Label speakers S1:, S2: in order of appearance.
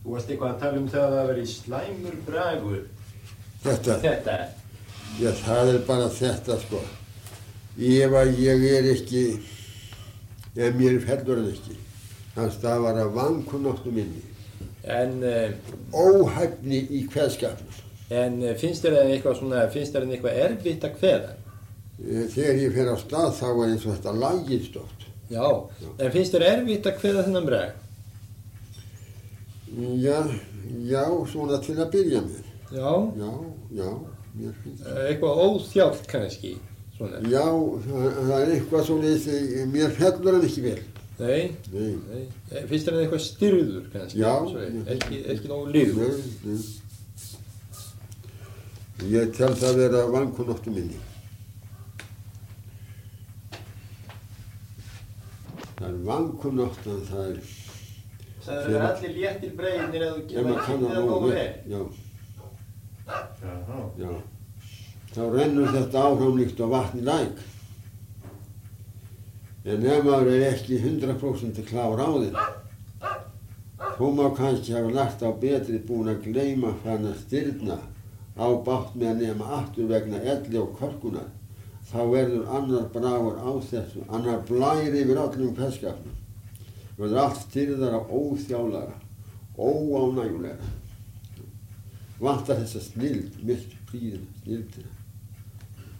S1: Þú varst eitthvað að tala um það að það veri slæmur bragur.
S2: Þetta? Já, það bara þetta, sko. Ef að ég ekki, ef mér fellur hann ekki, það stafar af vankunnáttu minni.
S1: En...
S2: óhæfni í kveðskapnum.
S1: En finnst þér eitthvað erfitt að kveða?
S2: Þegar ég fer á stað þá eins og þetta lagist oft.
S1: Já, en finnst þér erfitt að kveða þennan brag?
S2: Já, svona til að byrja með.
S1: Já?
S2: Já, mér finnst það.
S1: Eitthvað óþjált kannski, svona?
S2: Já, það eitthvað svoleiðis, mér fellur hann ekki vel.
S1: Nei. Finnst þér eitthvað styrður kannski?
S2: Já.
S1: Ekki nógu liður?
S2: Nei. Ég tel það vera vankunnáttu minni. Það vankunnáttan, það
S1: Það allir léttir breiðnir eða þú kemur ekki að nógu vel?
S2: Já. Þá rennur þetta áfram líkt á vatni læk. En ef maður ekki 100% klár á þér, þó má kannski hafa lagt á betri búin að gleyma fann að stirna á bátt með að nema aftur vegna elli og korkunar, þá verður annar bragur á þessu, annar blær yfir allum kveðskapnum. Verður allt styrðara, óþjálara, óánægjulega. Vantar þessa snild, mitt príðina, snildina.